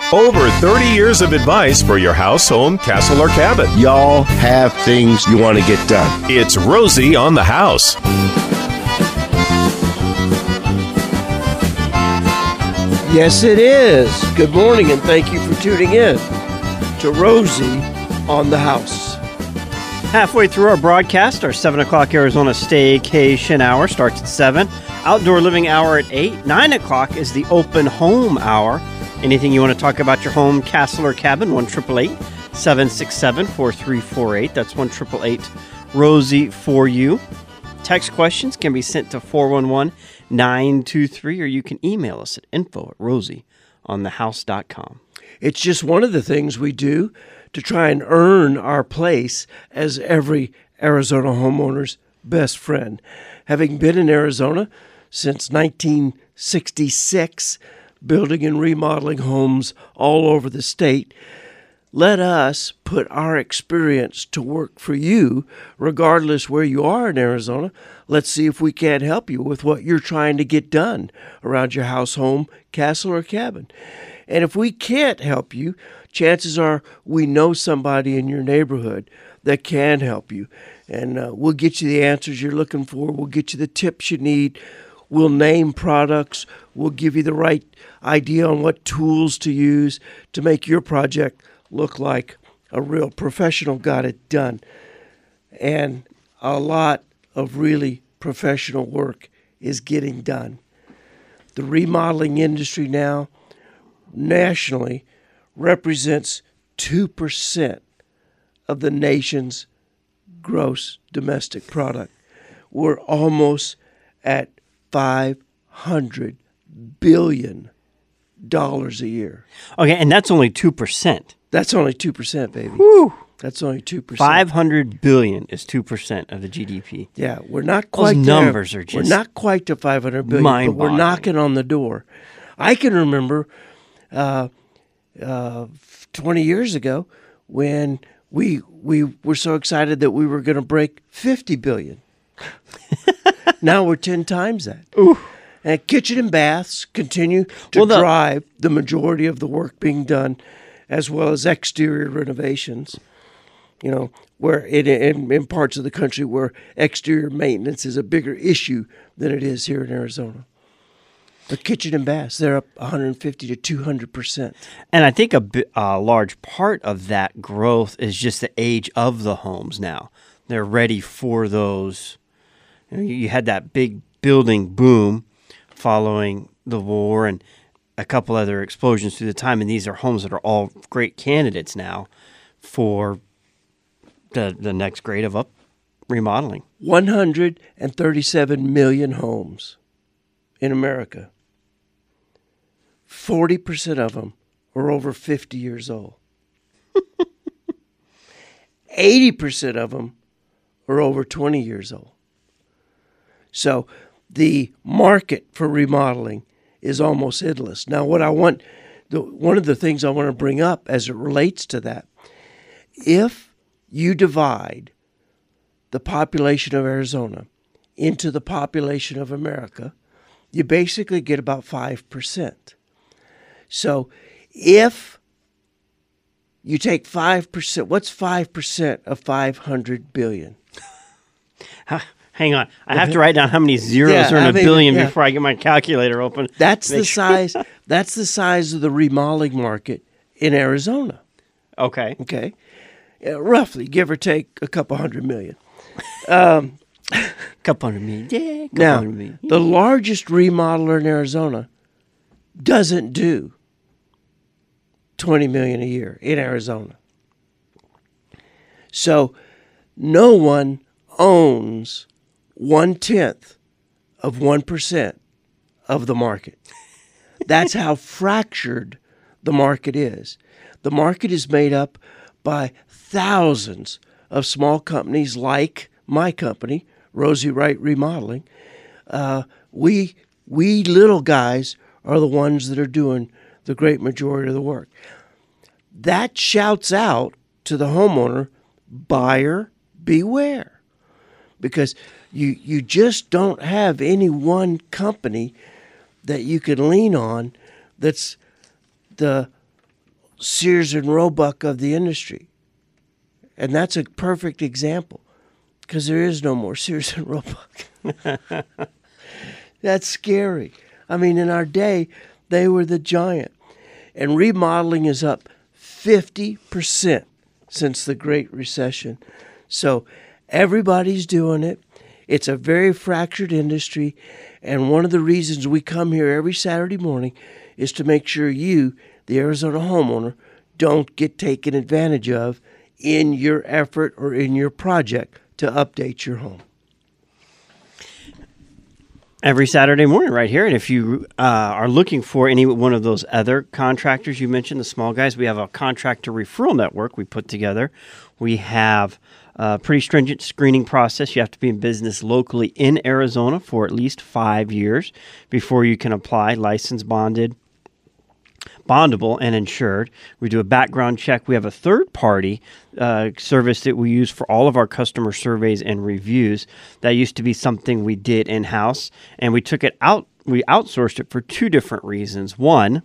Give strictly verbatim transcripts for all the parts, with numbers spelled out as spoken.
Over thirty years of advice for your house, home, castle, or cabin. Y'all have things you want to get done. It's Rosie on the House. Yes, it is. Good morning, and thank you for tuning in to Rosie on the House. Halfway through our broadcast, our seven o'clock Arizona Staycation Hour starts at seven. Outdoor Living Hour at eight. nine o'clock is the Open Home Hour. Anything you want to talk about your home, castle, or cabin, one eight eight eight, seven six seven, four three four eight. That's one eight eight eight, Rosie for you. Text questions can be sent to four one one, nine two three, or you can email us at info at rosie on the house dot com. It's just one of the things we do to try and earn our place as every Arizona homeowner's best friend. Having been in Arizona since nineteen sixty-six, building and remodeling homes all over the state, let us put our experience to work for you, regardless where you are in Arizona. Let's see if we can't help you with what you're trying to get done around your house, home, castle, or cabin. And if we can't help you, chances are we know somebody in your neighborhood that can help you. And uh, we'll get you the answers you're looking for. We'll get you the tips you need. We'll name products. We'll give you the right idea on what tools to use to make your project look like a real professional got it done. And a lot of really professional work is getting done. The remodeling industry now, nationally, represents two percent of the nation's gross domestic product. We're almost at five hundred billion dollars a year. Okay, and that's only two percent. That's only two percent, baby. Whew. That's only two percent. five hundred billion dollars is two percent of the G D P. Yeah, we're not quite Those there. numbers are just We're not quite to five hundred billion dollars, but we're mind-boggling. knocking on the door. I can remember uh, uh, twenty years ago when we we were so excited that we were going to break fifty billion dollars. Now we're ten times that. Ooh. And kitchen and baths continue to Well, the- drive the majority of the work being done, as well as exterior renovations. You know, where it, in, in parts of the country where exterior maintenance is a bigger issue than it is here in Arizona. The kitchen and baths, they're up one hundred fifty to two hundred percent. And I think a, bi- a large part of that growth is just the age of the homes now. They're ready for those. You know, you had that big building boom following the war and a couple other explosions through the time, and these are homes that are all great candidates now for the the next grade of up remodeling. one hundred thirty-seven million homes in America. forty percent of them are over fifty years old. eighty percent of them are over twenty years old. So the market for remodeling is almost endless. Now, what I want, the, one of the things I want to bring up as it relates to that, if you divide the population of Arizona into the population of America, you basically get about five percent. So if you take five percent, what's five percent of five hundred billion? Hang on. I have to write down how many zeros Yeah, are in I a mean, billion yeah. before I get my calculator open. That's the Make sure- size. That's the size of the remodeling market in Arizona. Okay. Okay, uh, roughly, give or take a couple hundred million. Couple hundred million. Yeah, couple Now, hundred million. the largest remodeler in Arizona doesn't do twenty million a year in Arizona. So, no one owns one tenth of one percent of the market. That's how fractured the market is. The market is made up by thousands of small companies like my company, Rosie Wright Remodeling. Uh, we we little guys are the ones that are doing the great majority of the work. That shouts out to the homeowner, buyer beware, because you you just don't have any one company that you can lean on that's the Sears and Roebuck of the industry. And that's a perfect example because there is no more Sears and Roebuck. That's scary. I mean, in our day, they were the giant. And remodeling is up fifty percent since the Great Recession. So everybody's doing it. It's a very fractured industry. And one of the reasons we come here every Saturday morning is to make sure you, the Arizona homeowner, don't get taken advantage of in your effort or in your project to update your home. Every Saturday morning right here. And if you uh, are looking for any one of those other contractors you mentioned, the small guys, we have a contractor referral network we put together. We have a pretty stringent screening process. You have to be in business locally in Arizona for at least five years before you can apply, licensed, bonded, bondable, and insured. We do a background check. We have a third-party uh, service that we use for all of our customer surveys and reviews. That used to be something we did in-house, and we took it out. We outsourced it for two different reasons. One,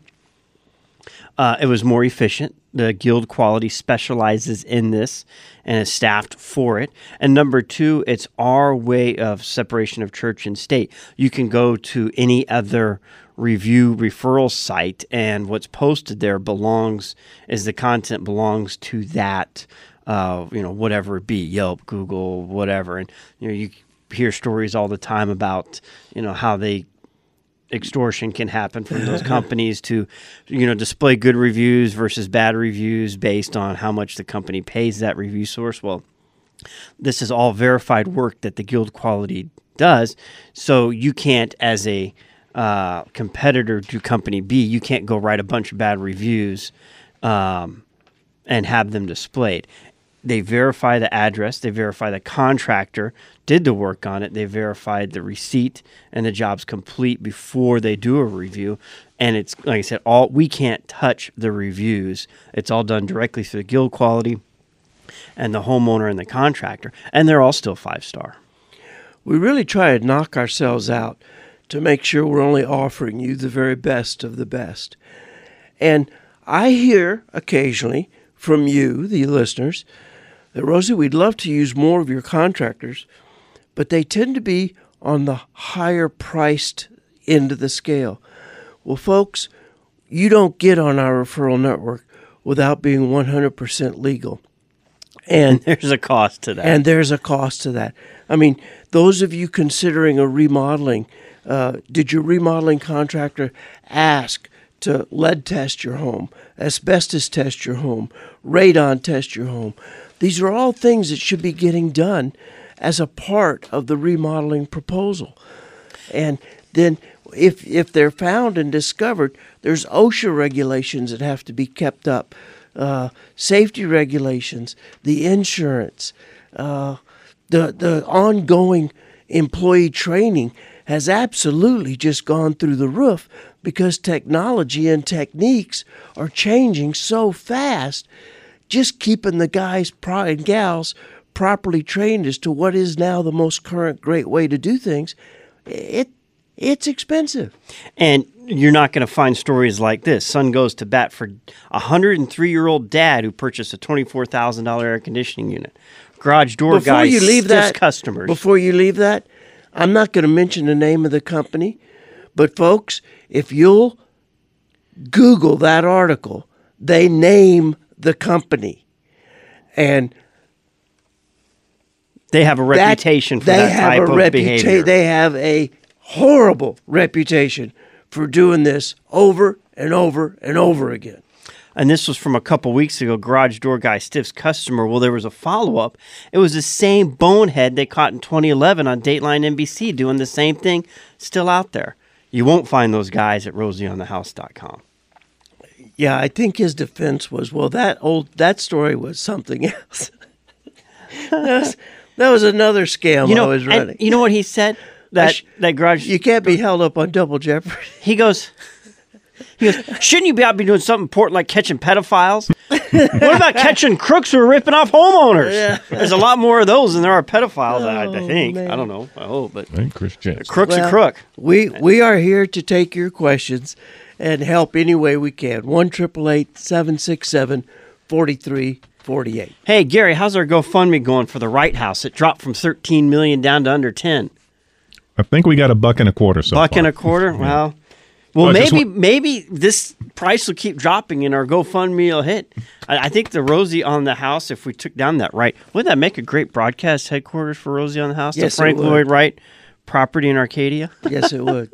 uh, it was more efficient. The Guild Quality specializes in this and is staffed for it. And number two, it's our way of separation of church and state. You can go to any other review referral site, and what's posted there belongs, is the content belongs to that, uh, you know, whatever it be, Yelp, Google, whatever. And, you know, you hear stories all the time about, you know, how they extortion can happen from those companies to, you know, display good reviews versus bad reviews based on how much the company pays that review source. Well, this is all verified work that the Guild Quality does, so you can't, as a uh, competitor to Company B, you can't go write a bunch of bad reviews um, and have them displayed. They verify the address, they verify the contractor did the work on it, they verified the receipt and the job's complete before they do a review. And it's, like I said, all we can't touch the reviews. It's all done directly through the Guild Quality and the homeowner and the contractor, and they're all still five-star. We really try to knock ourselves out to make sure we're only offering you the very best of the best. And I hear occasionally from you, the listeners, that, Rosie, we'd love to use more of your contractors, but they tend to be on the higher priced end of the scale. Well, folks, you don't get on our referral network without being one hundred percent legal. And there's a cost to that. And there's a cost to that. I mean, those of you considering a remodeling, uh, did your remodeling contractor ask to lead test your home, asbestos test your home, radon test your home? These are all things that should be getting done as a part of the remodeling proposal. And then if if they're found and discovered, there's OSHA regulations that have to be kept up, uh, safety regulations, the insurance, uh, the the ongoing employee training has absolutely just gone through the roof because technology and techniques are changing so fast. Just keeping the guys and gals properly trained as to what is now the most current great way to do things, it it's expensive. And you're not going to find stories like this. Son goes to bat for a one hundred three-year-old dad who purchased a twenty-four thousand dollars air conditioning unit. Garage door before guy you leave that, customers. Before you leave that, I'm not going to mention the name of the company, but folks, if you'll Google that article, they name the company, and they have a reputation that, for that type of reputa- behavior. They have a horrible reputation for doing this over and over and over again. And this was from a couple weeks ago. Garage door guy stiffs customer. Well, there was a follow-up. It was the same bonehead they caught in twenty eleven on Dateline N B C doing the same thing, still out there. You won't find those guys at rosie on the house dot com. Yeah, I think his defense was, well, that old that story was something else. that, was, that was another scam you know, I was running. And you know what he said? That sh- that garage. You can't be held up on double jeopardy. He goes. He goes. Shouldn't you be out be doing something important like catching pedophiles? What about catching crooks who are ripping off homeowners? Yeah. There's a lot more of those than there are pedophiles. Oh, I, I think. Man. I don't know. I hope, but and Chris Jensen. Crook's well, a crook. We we are here to take your questions, and help any way we can. one eight eight eight, seven six seven, four three four eight. Hey, Gary, how's our GoFundMe going for the Wright House? It dropped from thirteen million dollars down to under ten. I think we got a buck and a quarter so Buck far. and a quarter? Yeah. Well, well, Well, I just maybe wa- maybe this price will keep dropping and our GoFundMe will hit. I, I think the Rosie on the House, if we took down that Wright, wouldn't that make a great broadcast headquarters for Rosie on the House? Yes, the it Frank would. Lloyd Wright property in Arcadia? Yes, it would.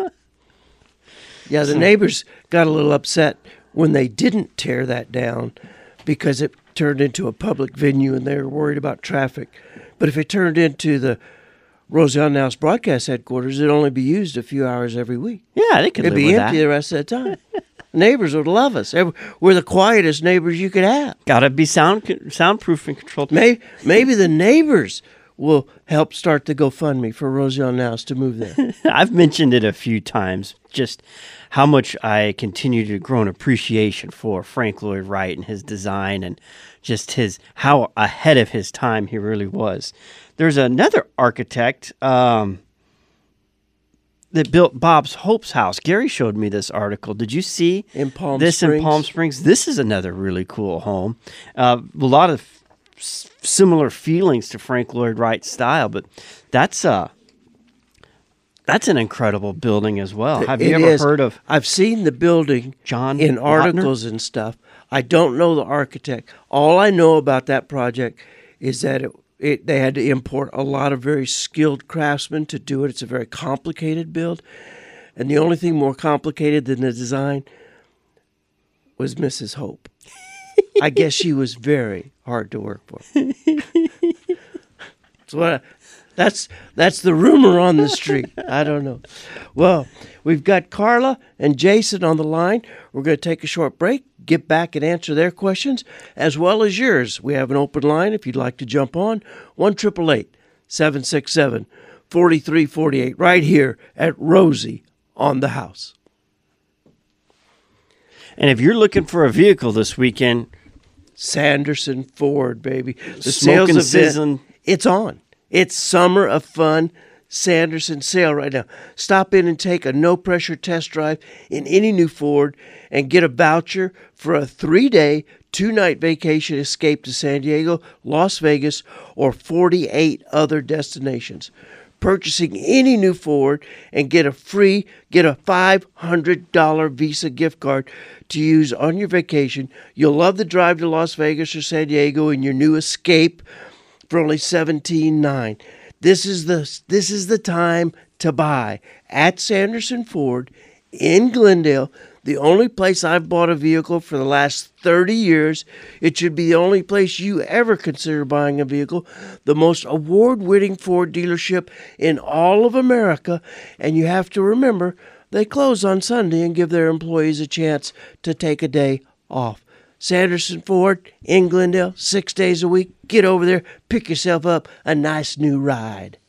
Yeah, the neighbors got a little upset when they didn't tear that down because it turned into a public venue and they were worried about traffic. But if it turned into the Rosie on the House broadcast headquarters, it'd only be used a few hours every week. Yeah, they could It'd live be with empty that. the rest of the time. Neighbors would love us. Every- We're the quietest neighbors you could have. Got to be sound soundproof and controlled. Maybe, maybe the neighbors will help start the GoFundMe for Rosie on the House to move there. I've mentioned it a few times, just how much I continue to grow an appreciation for Frank Lloyd Wright and his design and just his how ahead of his time he really was. There's another architect um, that built Bob's Hope's house. Gary showed me this article. Did you see In Palm this in Springs? Palm Springs? This is another really cool home. Uh, a lot of s- similar feelings to Frank Lloyd Wright's style, but that's uh that's an incredible building as well. Have you It ever is. heard of I've seen the building John in Lautner? articles and stuff. I don't know the architect. All I know about that project is that it, it they had to import a lot of very skilled craftsmen to do it. It's a very complicated build, and the only thing more complicated than the design was Missus Hope. I guess she was very hard to work for. That's what I, that's that's the rumor on the street. I don't know. Well, we've got Carla and Jason on the line. We're going to take a short break, get back and answer their questions as well as yours. We have an open line if you'd like to jump on. one eight eight eight, seven six seven, four three four eight right here at Rosie on the House. And if you're looking for a vehicle this weekend, Sanderson Ford, baby. The Smoking sales event, season. it's on. It's summer of fun. Sanderson sale right now. Stop in and take a no-pressure test drive in any new Ford and get a voucher for a three-day, two-night vacation escape to San Diego, Las Vegas, or forty-eight other destinations. Purchasing any new Ford and get a free, get a five hundred dollars Visa gift card to use on your vacation. You'll love the drive to Las Vegas or San Diego in your new Escape for only seventeen nine. This is the this is the time to buy at Sanderson Ford in Glendale. The only place I've bought a vehicle for the last thirty years. It should be the only place you ever consider buying a vehicle. The most award-winning Ford dealership in all of America. And you have to remember, they close on Sunday and give their employees a chance to take a day off. Sanderson Ford in Glendale, six days a week. Get over there, pick yourself up a nice new ride.